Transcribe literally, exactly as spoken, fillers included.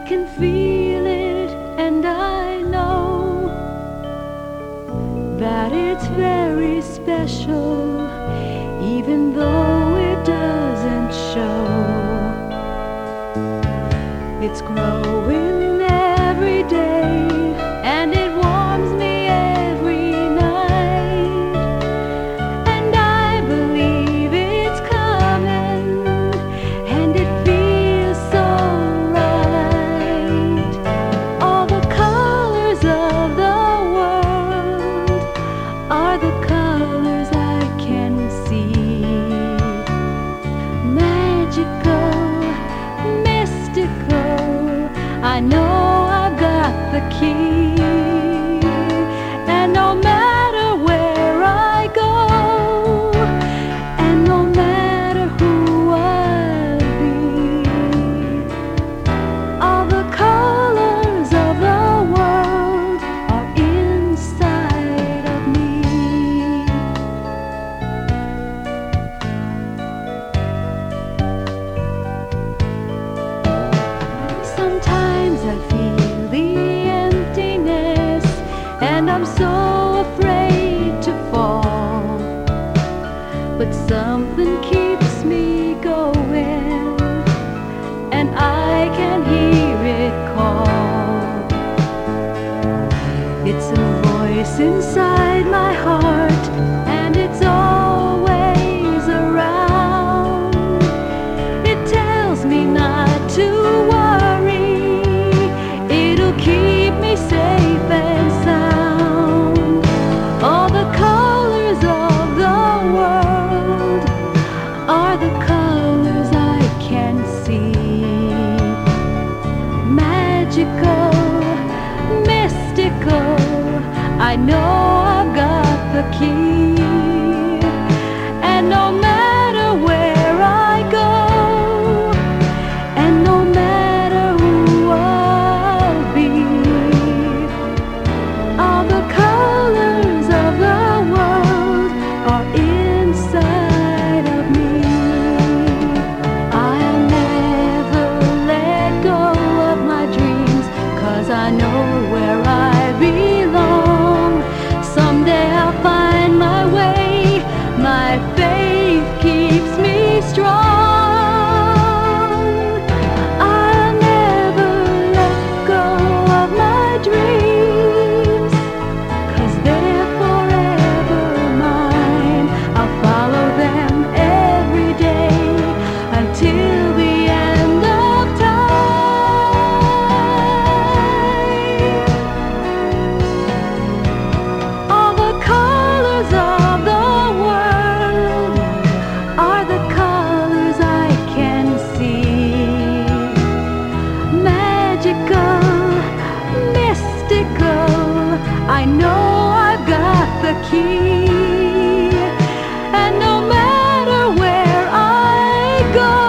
can feel it, and I know that it's very special, even though it doesn't show. It's growing every day, and it warms me every night, and I believe it's coming, and it feels so right. All the colors of the world are the colors I can see. Magical, mystical, I know I've got the key. And no matter where I go, and no matter who I'll be, all the colors of the world are inside of me. Sometimes I feel the emptiness, and I'm so afraid to fall, but something keeps me going, and I can hear it call. It's a voice inside my heart, and it's always around. It tells me not to worry, it'll keep me safe and sound. All the colors of the world are the colors I can see. Magical, mystical, I know I've got the key. And no matter where I go, and no matter who I'll be, all the colors of the world are inside of me. I'll never let go of my dreams, 'cause I know where I belong. Someday I'll find my way, my faith keeps me strong. I'll never let go of my dreams, 'cause they're forever mine. I'll follow them every day until the end of time. All the colors of the world are the colors I can see. Magical, mystical, I know I've got the key. And no matter where I go,